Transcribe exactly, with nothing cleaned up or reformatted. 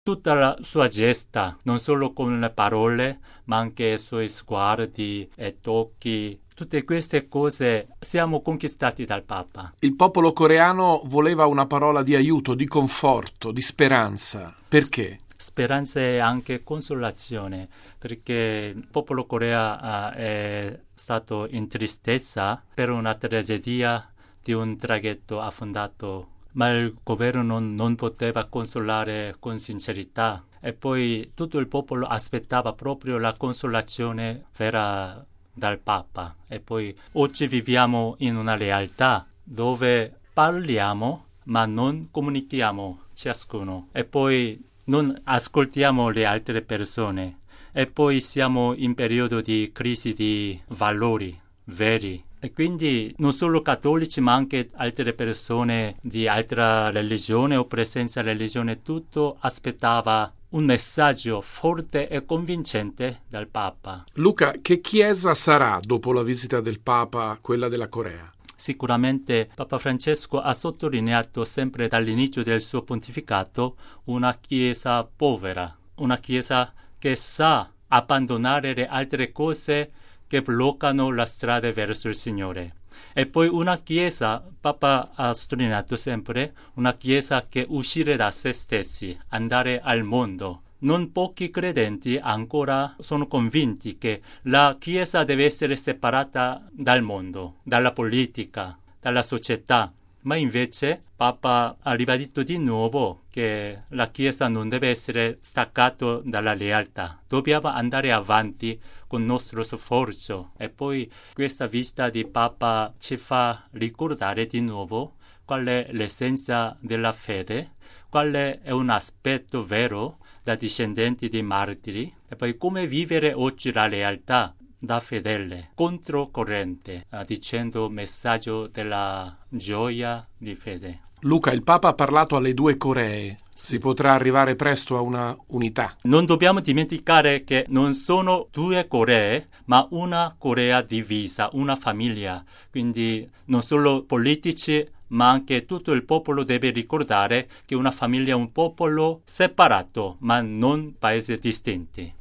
Tutta la sua gesta, non solo con le parole, ma anche i suoi sguardi e tocchi. Tutte queste cose siamo conquistati dal Papa. Il popolo coreano voleva una parola di aiuto, di conforto, di speranza. Perché? Speranza e anche consolazione, perché il popolo coreano è stato in tristezza per una tragedia di un traghetto affondato, ma il governo non, non poteva consolare con sincerità. E poi tutto il popolo aspettava proprio la consolazione vera dal Papa. E poi oggi viviamo in una realtà dove parliamo ma non comunichiamo ciascuno e poi non ascoltiamo le altre persone e poi siamo in periodo di crisi di valori veri. E quindi non solo cattolici ma anche altre persone di altra religione o presenza religione, tutto aspettava un messaggio forte e convincente dal Papa. Luca, che chiesa sarà dopo la visita del Papa quella della Corea? Sicuramente Papa Francesco ha sottolineato sempre dall'inizio del suo pontificato una chiesa povera, una chiesa che sa abbandonare le altre cose che bloccano la strada verso il Signore. E poi una chiesa, Papa ha sottolineato sempre, una chiesa che uscire da se stessi, andare al mondo. Non pochi credenti ancora sono convinti che la chiesa deve essere separata dal mondo, dalla politica, dalla società. Ma invece Papa ha ribadito di nuovo che la Chiesa non deve essere staccata dalla realtà. Dobbiamo andare avanti con il nostro sforzo. E poi questa visita di Papa ci fa ricordare di nuovo qual è l'essenza della fede, qual è un aspetto vero da discendenti di martiri, e poi come vivere oggi la realtà da fedele, controcorrente, eh, dicendo messaggio della gioia di fede. Luca, il Papa ha parlato alle due Coree. Si potrà arrivare presto a una unità. Non dobbiamo dimenticare che non sono due Coree, ma una Corea divisa, una famiglia. Quindi non solo politici, ma anche tutto il popolo deve ricordare che una famiglia è un popolo separato, ma non paesi distinti.